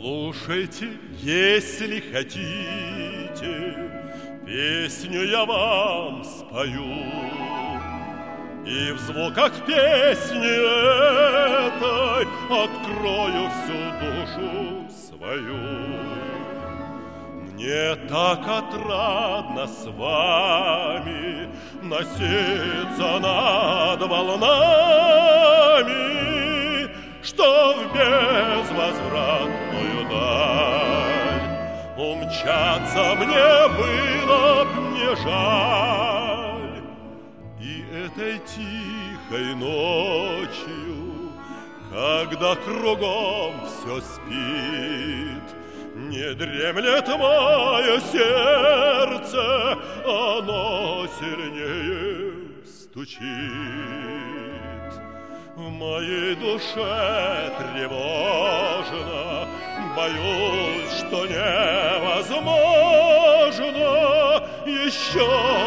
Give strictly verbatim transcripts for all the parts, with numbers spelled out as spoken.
Слушайте, если хотите, песню я вам спою, и в звуках песни этой открою всю душу свою. Мне так отрадно с вами носиться над волнами, что в безвозвратную даль умчаться мне было б не жаль. И этой тихой ночью, когда кругом все спит, не дремлет мое сердце, оно сильнее стучит. В моей душе тревожно, боюсь, что невозможно еще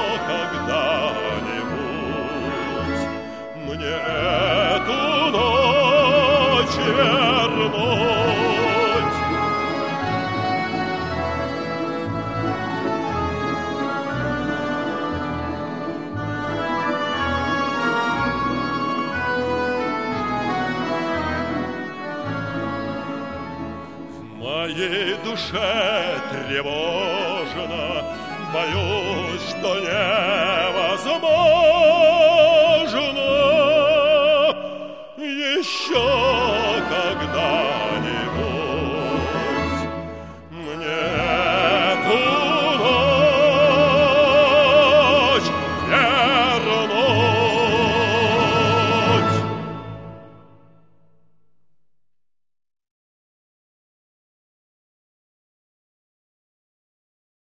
когда-нибудь мне эту ночь вернуть. В моей душе тревожно, боюсь, что невозможно еще